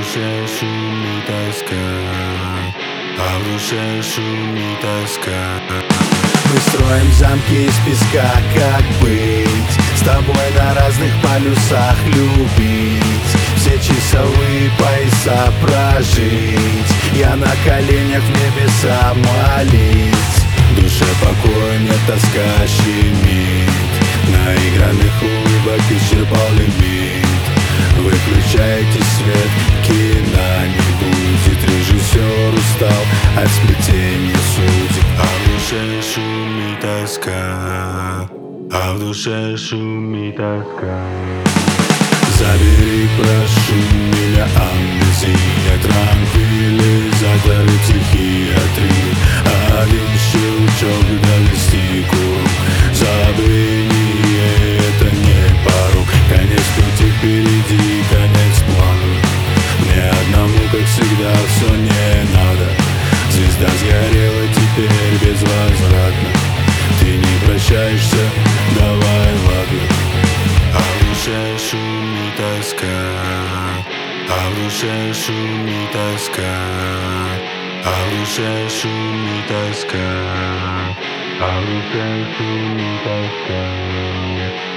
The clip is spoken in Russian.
душе шумит тоска, а в душе шумит тоска. Мы строим замки из песка, как быть с тобой на разных полюсах любить, все часовые пояса прожить, я на коленях в небеса молить. В душе покоя нет, тоска щемит, наигранных улыбок исчерпал лимит. Выключайте свет, кино не будет, режиссер устал от сплетения судеб. А в душе шумит тоска, а в душе шумит тоска. Забери, прошу меня, амнезия, транквилизаторы, психиатрии. Один щелчок довести куру, забвение это не порог. Конец пути впереди, конец плану. Мне одному, как всегда, все не надо. Звезда сгорела теперь безвозвратно. Ты не прощаешься, давай, ладно. А в душе шумит тоска, а в душе шумит тоска, а в душе шумит тоска, а в душе шумит тоска.